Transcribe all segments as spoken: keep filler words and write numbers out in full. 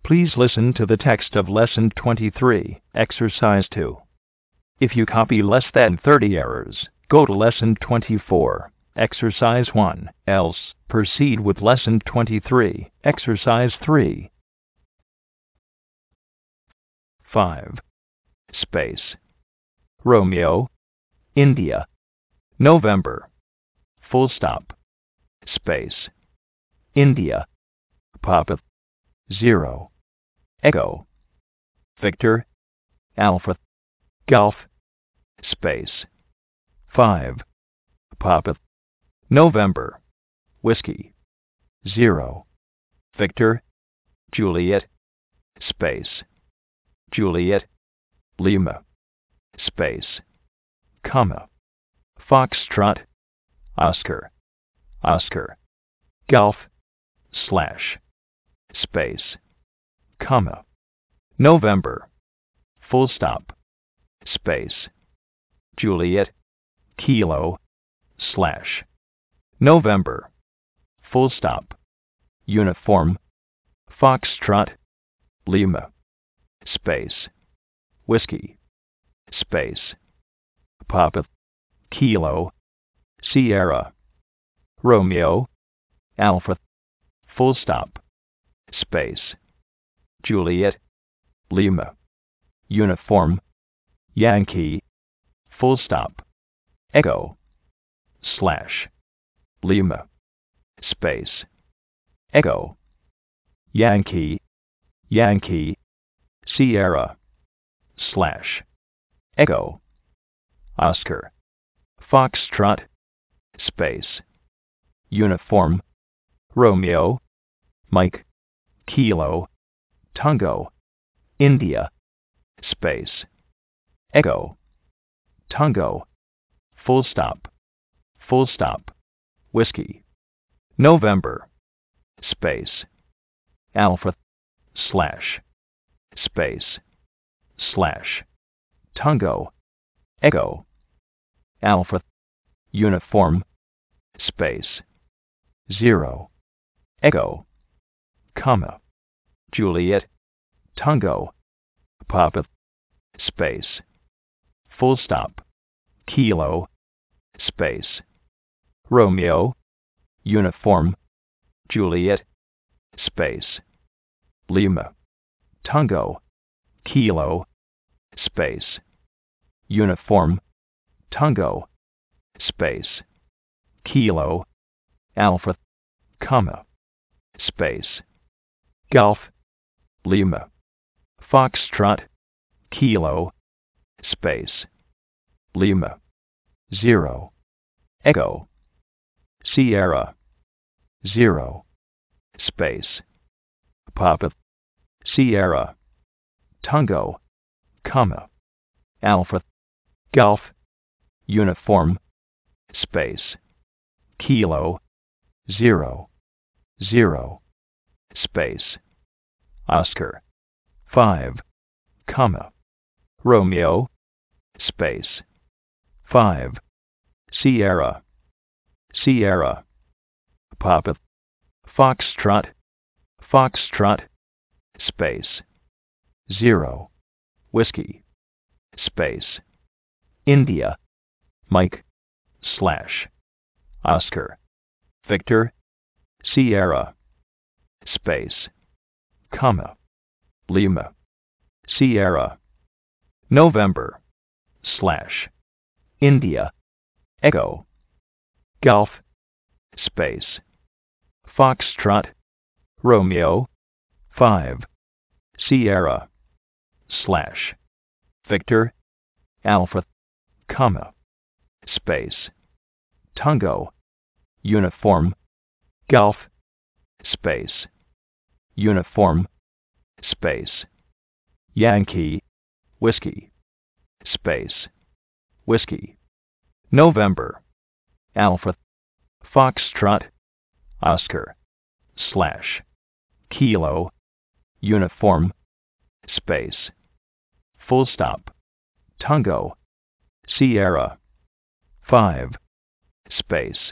Please listen to the text of Lesson twenty-three, Exercise two. If you copy less than thirty errors, go to Lesson twenty-four, Exercise one, else proceed with Lesson twenty-three, Exercise three. five. Space. Romeo, India, November, full stop, space, India, Papa, zero, Echo, Victor, Alpha, Golf, space, five, Papa, November, Whiskey, zero, Victor, Juliet, space, Juliet, Lima, space, comma, Foxtrot, Oscar, Oscar, Golf, slash, space, comma, November, full stop, space, Juliet, Kilo, slash, November, full stop, uniform, Foxtrot, Lima, space, Whiskey, space, Papa, Kilo, Sierra, Romeo, Alpha, full stop, space, Juliet, Lima, uniform, Yankee, full stop, Echo, slash, Lima, space, Echo, Yankee, Yankee, Sierra, slash, Echo, Oscar, Foxtrot, space, uniform, Romeo, Mike, Kilo, Tango, India, space, Echo, Tango, full stop, full stop, Whiskey, November, space, Alpha, slash, space, slash, Tango, Echo, Alpha, uniform, space, zero, Echo, comma, Juliet, Tango, Papa, space, full stop, Kilo, space, Romeo, uniform, Juliet, space, Lima, Tango, Kilo, space, uniform, Tango, space, Kilo, Alpha, comma, space, Golf, Lima, Foxtrot, Kilo, space, Lima, zero, Echo, Sierra, zero, space, Papa, Sierra, Tango, comma, Alpha, Golf, uniform, space, Kilo, zero, zero, space, Oscar, five, comma, Romeo, space, five, Sierra, Sierra, Papa, Foxtrot, Foxtrot, space, zero, Whiskey, space, India, Mike, slash, Oscar, Victor, Sierra, space, comma, Lima, Sierra, November, slash, India, Echo, Golf, space, Foxtrot, Romeo, five, Sierra, slash, Victor, Alpha, comma, space, Tango, uniform, Golf, space, uniform, space, Yankee, Whiskey, space, Whiskey, November, Alpha, Foxtrot, Oscar, slash, Kilo, uniform, space, full stop, Tango, Sierra, five, space,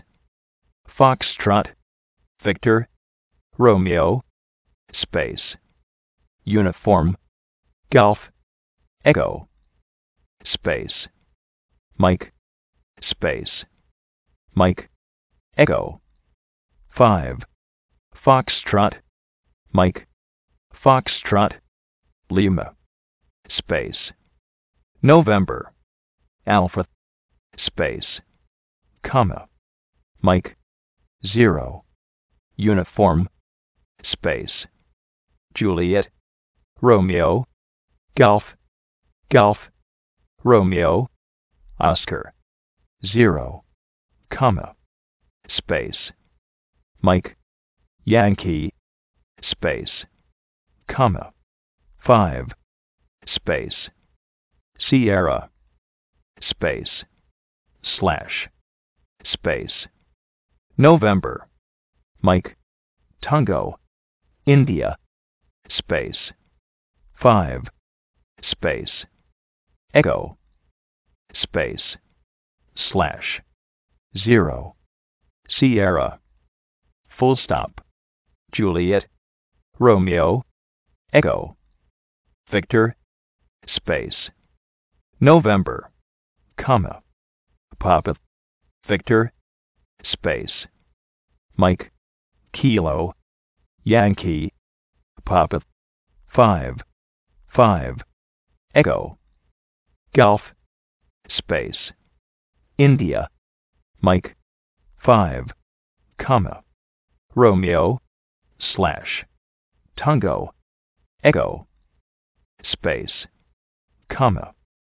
Foxtrot, Victor, Romeo, space, uniform, golf, echo, space, Mike, space, Mike, echo, five, foxtrot, Mike, foxtrot, Lima, space, November, alpha, space, comma, Mike, zero, uniform, space, Juliet, Romeo, golf, golf, Romeo, Oscar, zero, comma, space, Mike, Yankee, space, comma, five, space, Sierra, space, slash, space, November, Mike, Tango, India, space, five, space, echo, space, slash, zero, Sierra, full stop, Juliet, Romeo, echo, Victor, space, November, comma, Papa, Victor, space, Mike, Kilo, Yankee, Papa, five, five, echo, golf, space, India, Mike, five, comma, Romeo, slash, Tango, echo, space, comma.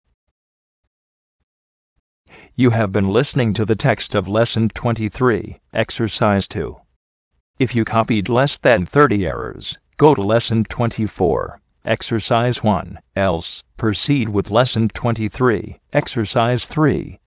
You have been listening to the text of Lesson twenty-three, Exercise two. If you copied less than thirty errors, go to Lesson twenty-four, Exercise one, else proceed with Lesson twenty-three, Exercise three.